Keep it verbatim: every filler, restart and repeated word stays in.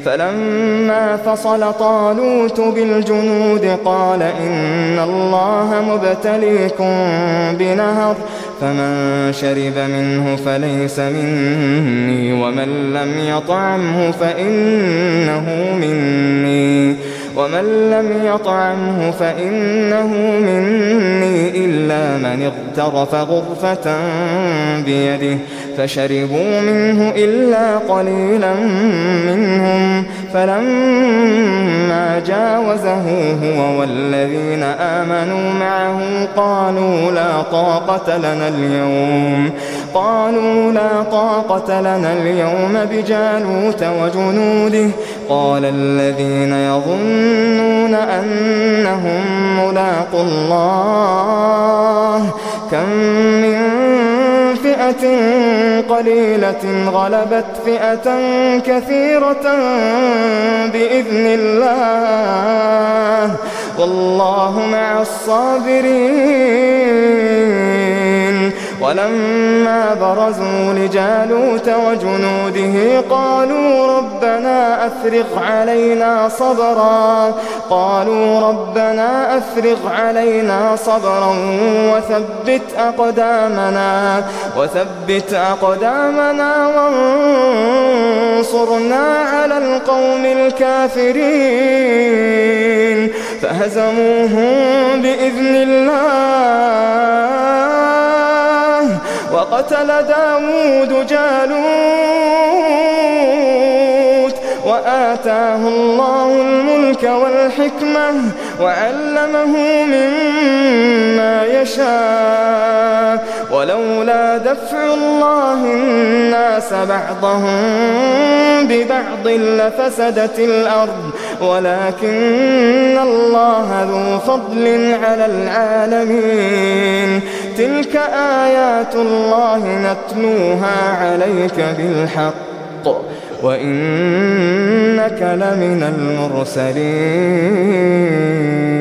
فلما فصل طالوت بالجنود قال إن الله مبتليكم بنهر فمن شرب منه فليس مني ومن لم يطعمه فإنه مني ومن لم يطعمه فإنه مني إلا من اغترف غرفة بيده فشربوا منه إلا قليلا منهم فلما جاوزه هو والذين آمنوا معه قالوا لا طاقة لنا اليوم قالوا لا طاقة لنا اليوم بجالوت وجنوده قال الذين يظنون أنهم ملاقو الله كم من فئة قليلة غلبت فئة كثيرة بإذن الله والله مع الصابرين. ولما برزوا لجالوت وجنوده قالوا ربنا أفرغ علينا صبرا قالوا ربنا أفرغ علينا صبرا وثبت أقدامنا وثبت أقدامنا وانصرنا على القوم الكافرين فهزموهم بإذن الله وقتل داود جالوت وآتاه الله الملك والحكمة وعلمه مما يشاء ولولا دفع الله الناس بعضهم ببعض لفسدت الأرض ولكن الله ذو فضل على العالمين. تلك آيات الله نتلوها عليك بالحق وإنك لمن المرسلين.